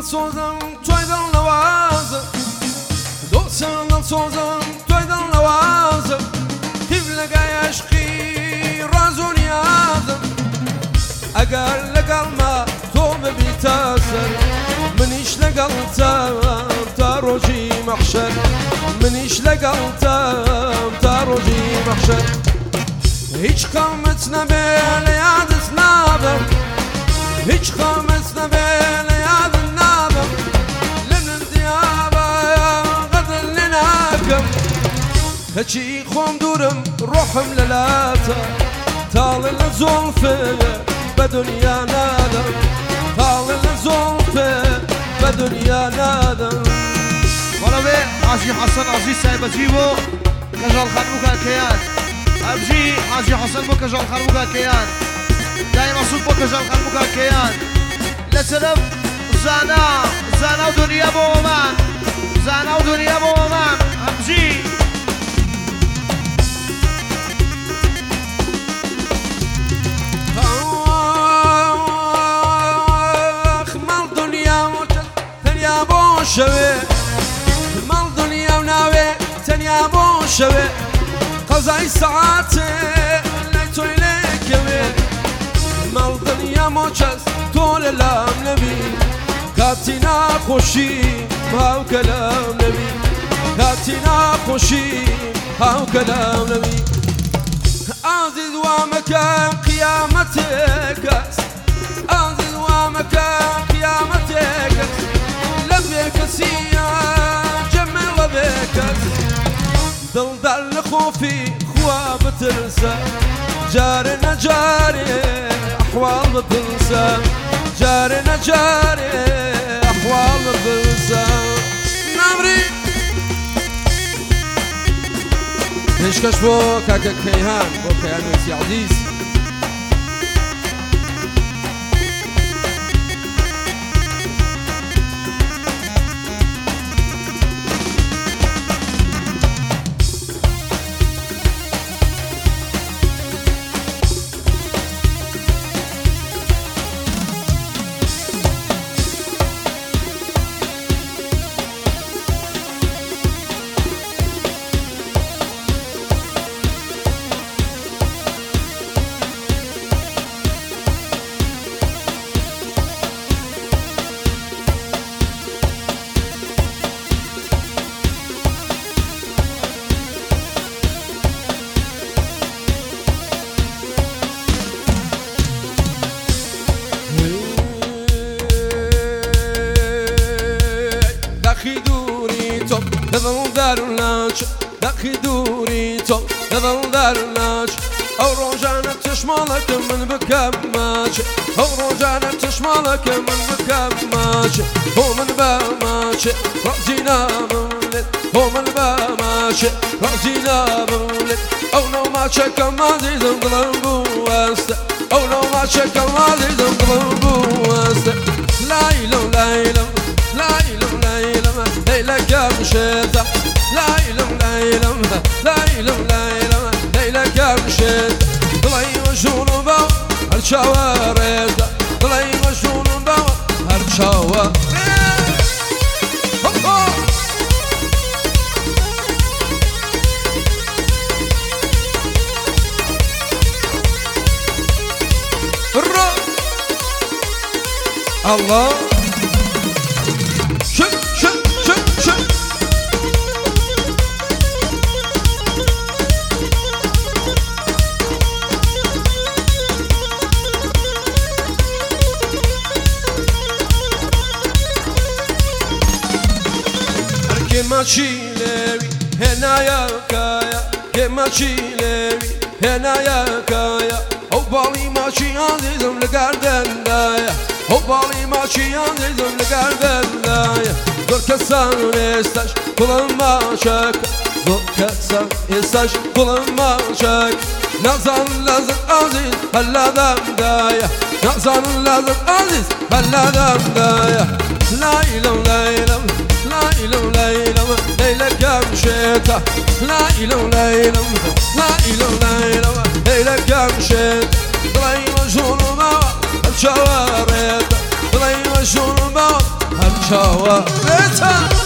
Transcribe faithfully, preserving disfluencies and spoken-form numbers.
سوزم توی دل نوازم دوستم دل سوزم توی دل نوازم هیولگای عشقی راز و نیازم اگر لگل ما تو ببی تاسر منیش لگل تام تا روزی محشر منیش لگل تام تا روزی محشر هیچ قامت نبیل یادت نابم هیچ قامت نبیل یادت نابم لمن دیابا قدر لناکم هچی خوم دورم روحم للاتا طال الزلفه بدنيا نادم طال الزلفه بدنيا نادم والله بيه حاجي حسن عزيز سايب اجيبه كجال خانوكا كيان ابجي حاجي حسن بو كجال خانوكا كيان دايما صوت بو كجال خانوكا كيان لترف زانا زانا ودنيا بو مان زانا ودنيا بو مان ابجي شوي مال دنيا وناوي تنيا بو شوي قضاي ساعاتي ليتو إليك يوي مال دنيا موجز طول الام نبي كاتنا خوشي هاو كلام نبي كاتنا خوشي هاو كلام نبي عزيز ومكان قيامتك عزيز ومكان قيامتك لبيك سيا جمل وبيك ضل ضل خوفي خواب تنسى جارنا جاري أحوال بتنسى جارنا جاري أحوال بتنسى نمري نشكش بو كاكا كيهان بو كيهان ويسي عزيز هذا دارناش داخي دوريتو هذا دارناش او رجعنا تشمالك من بكماش او رجعنا تشمالك من بكماش هو من باماش رأسينا مولد هو من باماش رأسينا مولد او نو ما شك ما زي زنقلبو واستا او نو ما شك ما زي زنقلبو واستا لا إله لا إله لا إله لا إله ليلك يا مشيطة لا إله لا إله لا إله لا إله ليلك يا مشيطة طلعي مشهور باو هالشوارد طلعي مشهور باو هالشوارد الله كما تشيلوي هنا يا كايا كما تشيلوي هنا يا كايا او بالي ماشي عزيزم لقردن دايا او بالي ماشي عزيزم لقردن دايا دور كسان استاش كل ما شك دور كسان استاش كل ما شك نظر لازم عزيز هلا دم دايا نظر لازم عزيز هلا دم دايا لا إله لا إله لا إله لا إله ليلك يا مشيطة لا إله لا إله لا إله لا إله ليلك يا مشيطة طلعي مشهور بوا الشوارد طلعي مشهور بوا چاوا بتا